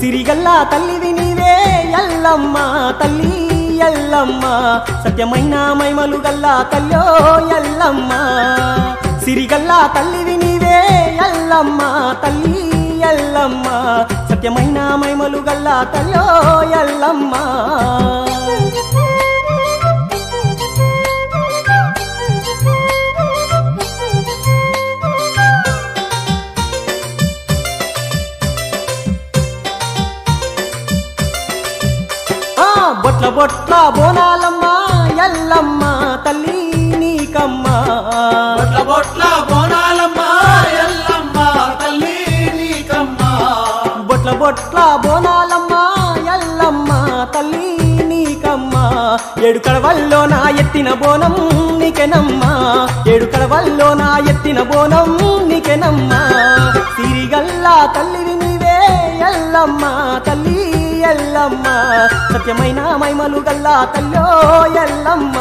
సిరిగల్లా తల్లివి నీవే ఎల్లమ్మ తల్లి ఎల్లమ్మ సత్యమైన మైమలు గల్లా తల్లో ఎల్లమ్మ సిరిగల్లా తల్లివి నీవే ఎల్లమ్మ తల్లి ఎల్లమ్మ సత్యమైన మైమలు గల్లా తల్లో ఎల్లమ్మ బొట్ల బొట్ల బోనాలమ్మ ఎల్లమ్మ తల్లి నీకమ్మ బొట్ల బొట్ల బోనాలమ్మ ఎల్లమ్మ తల్లి నీకమ్మ బొట్ల బొట్ల బోనాలమ్మ ఎల్లమ్మ తల్లి నీకమ్మ ఏడు కడవల్లో నా ఎత్తిన బోనం నీకెనమ్మ ఏడు కడవల్లో నా ఎత్తిన బోనం నీకెనమ్మ సిరిగల్లా తల్లివి నీవే ఎల్లమ్మ తల్లి ఎల్లమ్మ సత్యమైన మైమలు గల్లా తల్లో ఎల్లమ్మ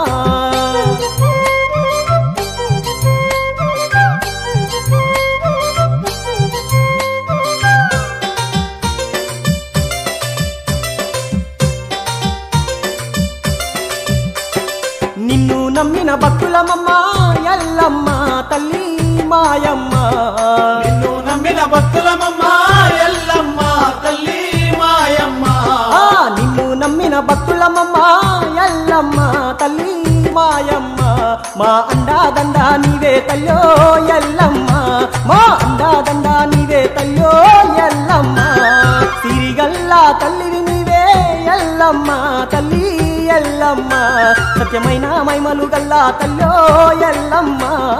నిన్ను నమ్మిన భక్తులమమ్మ ఎల్లమ్మ తల్లి మాయమ్మ నిన్ను నమ్మిన భక్తులమమ్మ ఎల్లమ్మ తల్లి మాయమ్మ నిన్ను నమ్మిన భక్తులమమ్మ ఎల్లమ్మ తల్లి మాయమ్మ మా అండాదండ నీవే తల్లో ఎల్లమ్మ మా అండాదండ నీవే తల్లో ఎల్లమ్మ సిరిగల్లా తల్లివి నీవే ఎల్లమ్మ తల్లి ఎల్లమ్మ సత్యమైన మైమలు గల్లా తల్లో ఎల్లమ్మ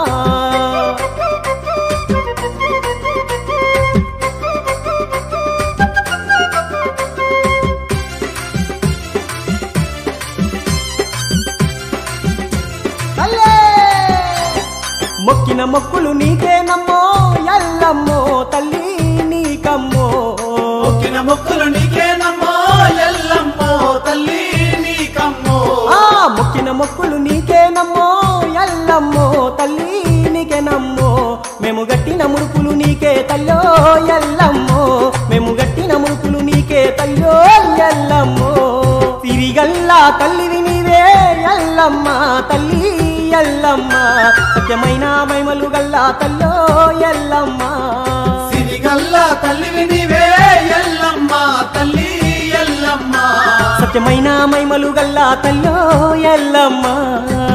మొక్కిన మొక్కులు నీకేనమ్మో ఎల్లమ్మో తల్లి నీకమ్మో మొక్కిన మొక్కులు నీకేనమ్మో ఎల్లమ్మో తల్లి నీకమ్మో మొక్కిన మొక్కులు నీకేనమ్మో ఎల్లమ్మో తల్లి నీకేనమ్మో మేము గట్టిన ముడుపులు నీకే తల్లో ఎల్లమ్మో మేము గట్టిన ముడుపులు నీకే తల్లో ఎల్లమ్మో సిరిగల్లా తల్లివి నీవే ఎల్లమ్మ తల్లి ఎల్లమ్మ సత్యమైన మైమలు గల్లా తల్లో ఎల్లమ్మ సిరిగల్లా తల్లివి నీవే ఎల్లమ్మ తల్లి ఎల్లమ్మ సత్యమైన మైమలు గల్లా తల్లో ఎల్లమ్మ